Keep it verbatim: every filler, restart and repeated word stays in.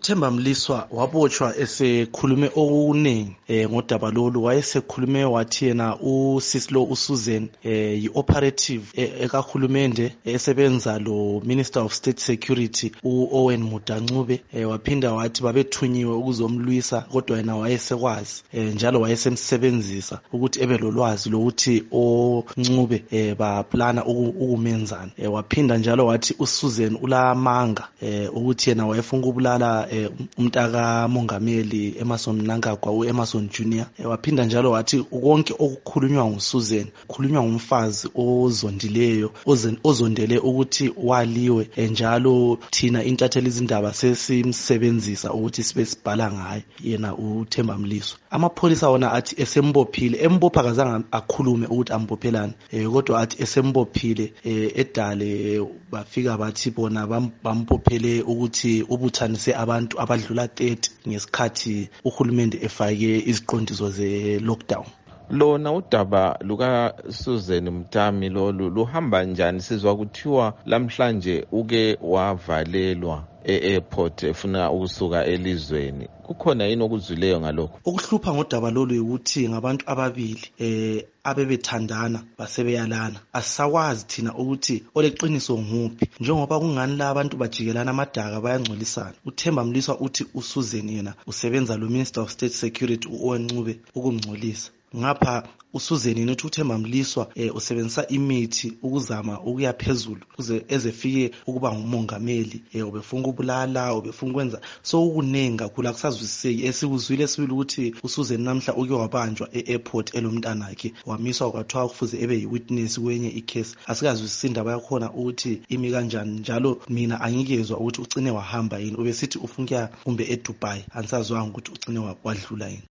uThemba Mliswa wabotshwa esekhulume okuningi eh ngodaba lolu. Wayesekhulume wathi yena uSislo uSusan eh yi-operative ekahulumende esebenza lo Minister of State Security uOwen Mudancube. eh, waphinda wathi babethunyiwe ukuzomlwisa kodwa yena wayesekwazi eh, njalo wayesemsebenzisa ukuthi ebe lolwazi lokuthi oNcube eh, baplana ukumenzana. eh, waphinda njalo wathi uSusan ulamanga eh, ukuthi yena wayefuna ukubulala eh, umntaka mongameli Emmerson Mnangagwa uEmmerson Junior. eh, waphinda njalo wathi konke okukhulunywa nguSusan kukhulunywa ngumfazi ozondileyo ozondele ukuthi waliwe eh, njalo thina intatheli izindaba sesimsebenzisa ukuthi sibe sibhala ngaye yena uThemba Mliswa. Amapholisa wona athi esembophile, embopha kazange akhulume ukuthi ambophelani eh, kodwa athi esembophile eh, edale eh, bafika bathi bona bambophele ukuthi ubuthanise abantu abadlula thirty ngesikhathi uhulumende efake iziqondiso ze-lockdown. Lona udaba luka Susan Mtami lolu luhamba njani? Sizwa kuthiwa lamhlanje uke wavalelwa e-airport efuna ukusuka elizweni. Kukhona yini okuzwileyo ngalokho? Okuhlupha ngodaba lolu ukuthi ngabantu ababili eh abebethandana basebeyalana. Asisakwazi thina ukuthi oleqiniso nguphi njengoba kungani la abantu bajikelana amadaka bayangcolisana. uThemba Mliswa uthi uSusan yena usebenza lo Minister of State Security uOwen Ncube ukumngcolisa. Ngapha uSusan yena uthi uThemba Mliswa eh, usebenzisa imithi ukuzama ukuya phezulu kuze ezefike ukuba ngumongameli eh, ubefuna ukubulala ubefuna ukwenza so ukunengi kakhulu akusazwiseki. Esikuzwile sibili ukuthi uSusan namhla uke wabanjwa e-airport elomntana wakhe wamiswa kwathiwa kufuze ebe yi-witness kwenye icase. Asikazwisisi indaba yakhona ukuthi imi kanjani, njalo mina angikezwa ukuthi ugcine wahamba yini ubesithi ufuna ukuya kumbe eDubai. Ansazwanga ukuthi ugcine wadlula yini.